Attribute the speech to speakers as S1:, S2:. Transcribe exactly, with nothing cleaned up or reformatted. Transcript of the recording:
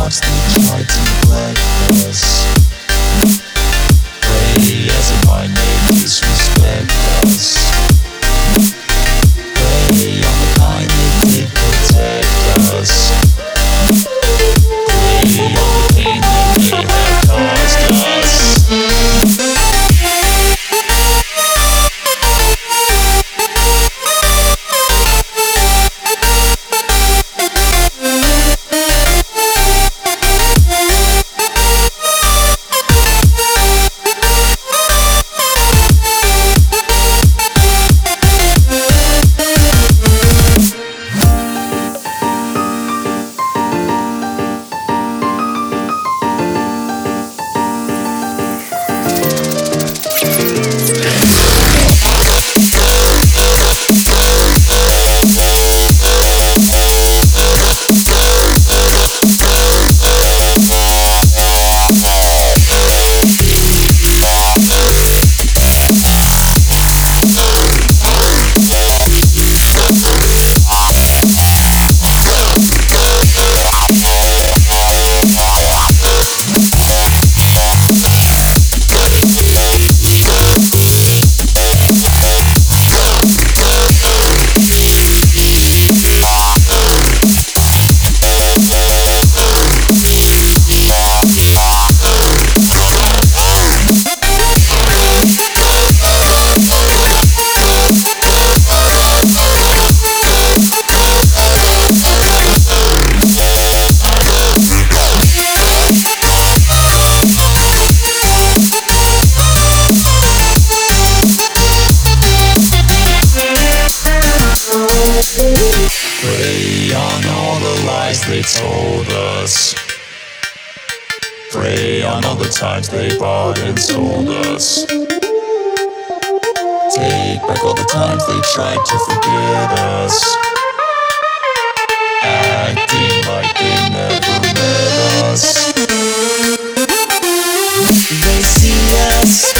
S1: hearts they tried to neglect us. Pray as if my name disrespect us. Pray on the kind that they protect us. Pray on the pain that they have caused us. Prey on all the lies they told us. Prey on all the times they bought and sold us. Take back all the times they tried to forget us. Acting like they never met us. They see us